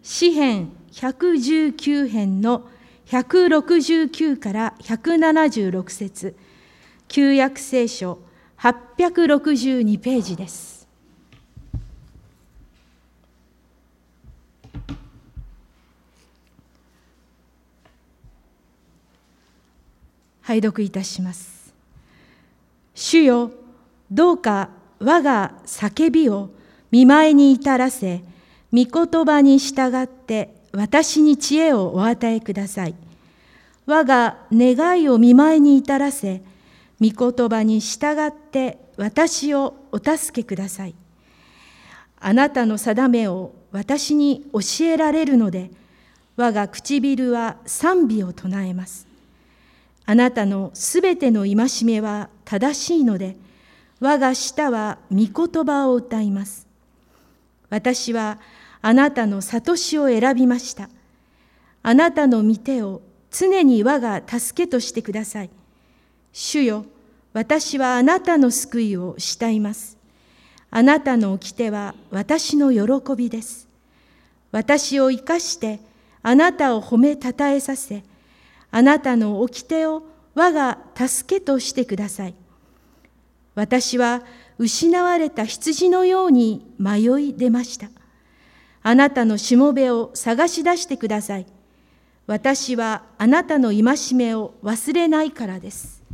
詩編119編の169から176節、旧約聖書862ページです。拝読いたします。主よ、どうか我が叫びを御前に至らせ、御言葉に従って私に知恵をお与えください。我が願いを御前に至らせ、御言葉に従って私をお助けください。あなたの定めを私に教えられるので、我が唇は賛美を唱えます。あなたのすべての戒めは正しいので、我が舌は御言葉を歌います。私はあなたの諭しを選びました。あなたの御手を常に我が助けとしてください。主よ、私はあなたの救いを慕います。あなたの掟は私の喜びです。私を生かしてあなたを褒めたたえさせ、あなたの掟を我が助けとしてください。私は失われた羊のように迷い出ました。あなたのしもべを探し出してください。私はあなたの戒めを忘れないからです。